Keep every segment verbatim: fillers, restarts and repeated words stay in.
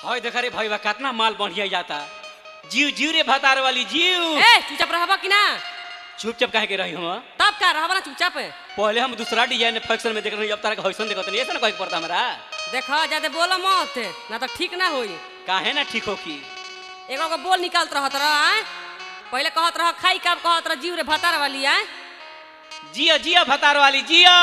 हाय देखा रे भाई कितना माल बढ़िया जाता। जीव जीव रे भतार वाली जीव। ए चुपचाप रहबा कि ना? चुपचाप कहे के रही हम। तब का रहबा ना चुपचाप? पहले हम दूसरा डिजाइन फैक्शन में देख रहे, अब तारा के हइसन देखत नहीं, ऐसा ना कहे पड़ता हमरा। देखो ज्यादा बोला मत ना तो ठीक ना होई। काहे ना ठीक हो की? एगो को बोल निकालत रहत रह। पहले कहत रह खाई कब कहत रह जीव रे भतार वाली है। जिया जिया भतार वाली जिया।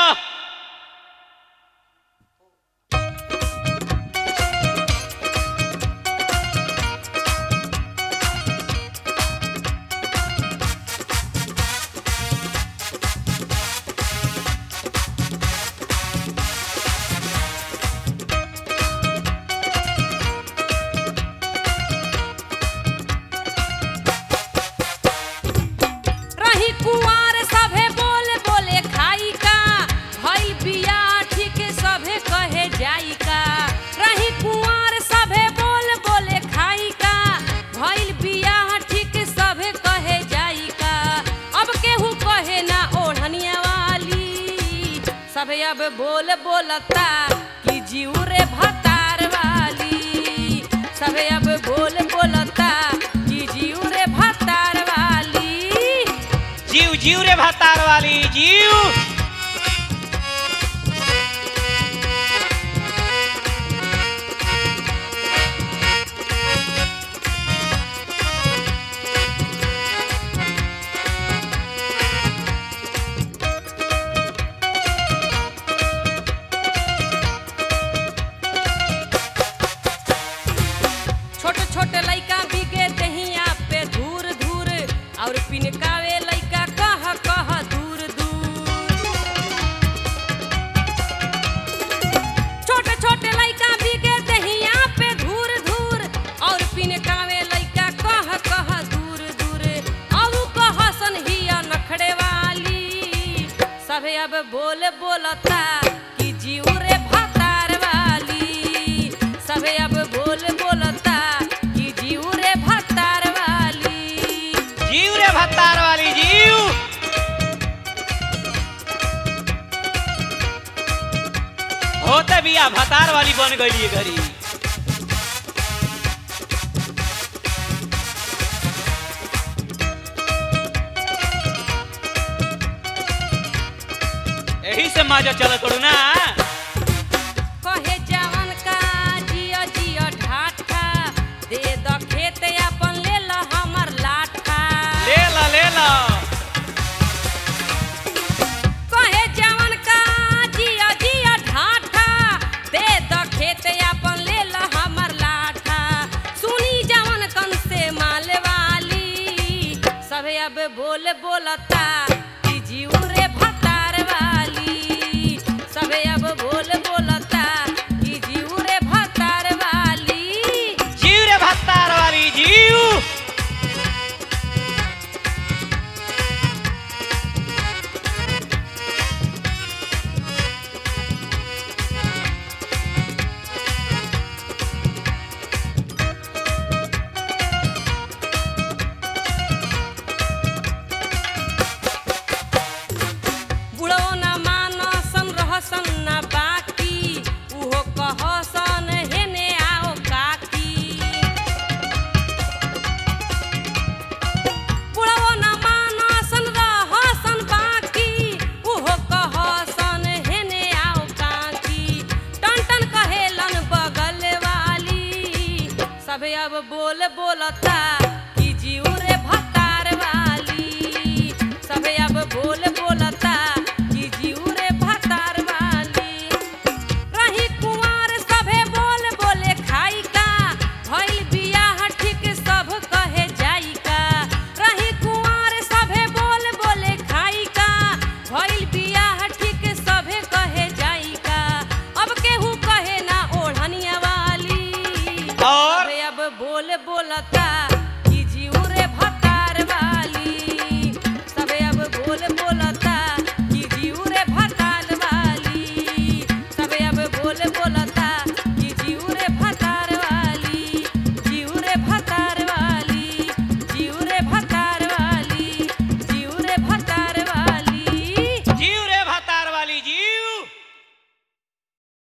अब बोल बोलता कि जीव रे भतार वाली। सबे अब बोल बोलता कि जीव रे भतार वाली। जीव जीव रे भतार वाली जीव। छोटे लइका बिगे दहिया पे धूर धूर और पिनकावे लइका कह कह दूर दूर। छोटे छोटे लइका बिगे दहिया पे धूर धूर और पिनकावे लइका कह कह दूर दूर। अब कहसन हिया नखड़े वाली। सबे अब बोल बोलता कि जीव रे भतार वाली। सबे अब बोल बोलता भतार वाली जीव। होते बिया भतार वाली बन गई घरी। यही से माजा चल करू ना। कहे जवन का जिया जिया ढाठा दे द खेत अपन ले ला हमर लाठा। ले ला ले ला। कहे जवन का जिया जिया ढाठा दे द खेत अपन ले ला हमर लाठा। सुनी जवन कन से माल वाली। सबे अब बोल बोलता कि जीव रे भतार वाली। सबे अब बोल बोलता कि जीव रे भतार वाली। जीव रे भतार वाली जीव। सबे अब बोल बोलता